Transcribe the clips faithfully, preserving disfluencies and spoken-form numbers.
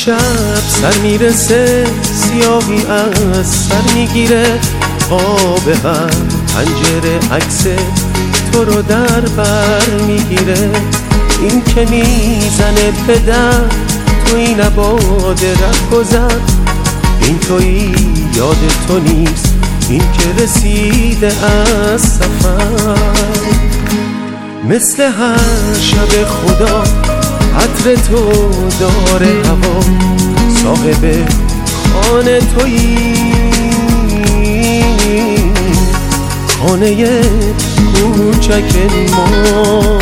شب سر میرسه، سیاهی از سر میگیره، آب هم پنجره عکس تو رو در بر میگیره. این که میزنه پدر توی نباد ره گذر، این توی یاد تو نیست، این که رسیده از سفر. مثل هر شب خدا عطر تو داره هوا، صاحب خانه تویی، خانه کوچک ما.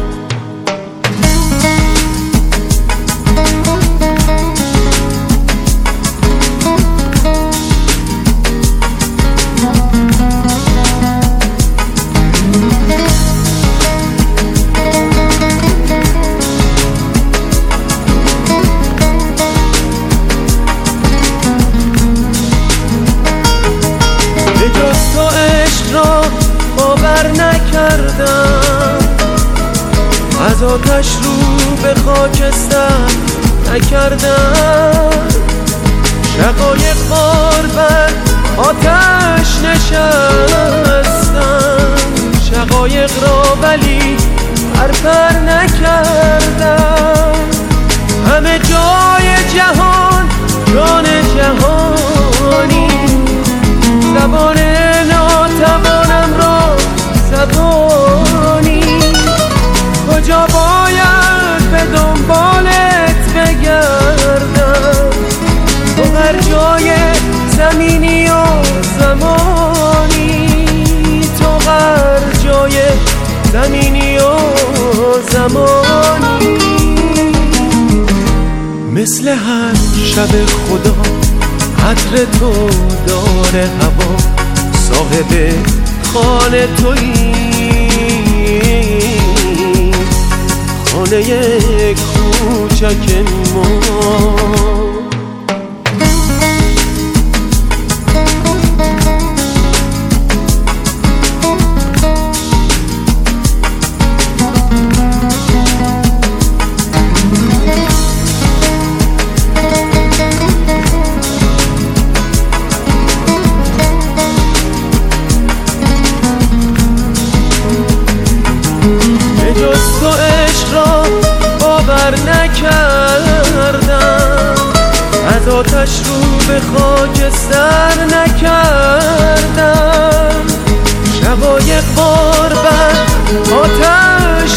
نکردم از آتش رو به خاکستر نکردم، شقایق بار بر آتش نشستم، شقایق را ولی پرپر نکردم. همه جای جهان جان جهانی، زبان ناتوانم را زبانی. کجا باید به دنبالت بگردم، تو هر جای زمینی و زمانی، تو هر جای زمینی و زمانی. مثل هر شب خدا عطر تو داره هوا، صاحب خانه تویی، خانه کوچک ما. تو عشق را باور نکردم، از آتش رو به خاکستر نکردم، شقایق بار بر آتش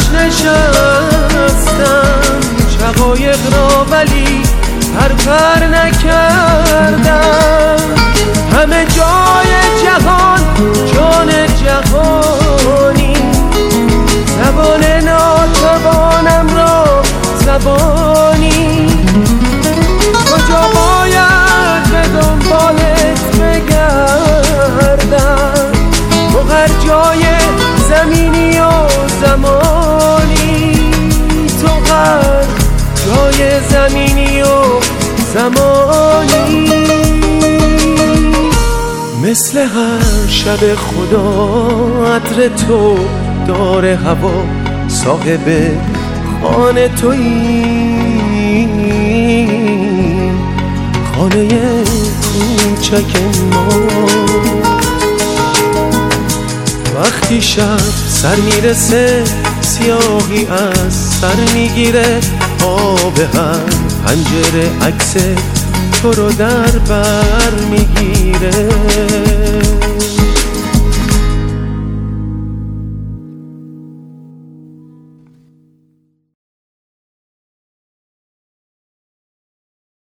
نشستم، شقایق را ولی پرپر نکردم. همه جای جهان جان جهانی، زبان ناتوانم را زبانی. کجا باید به دنبالت بگردم، تو هر جای زمینی و زمانی، تو هر جای زمینی و زمانی. مثل هر شب خدا عطر تو داره هوا، صاحب خانه تویی، خانه کوچک ما. وقتی شب سر میرسه، سیاهی از سر میگیره، آب هم پنجره عکس تو رو در بر میگیره.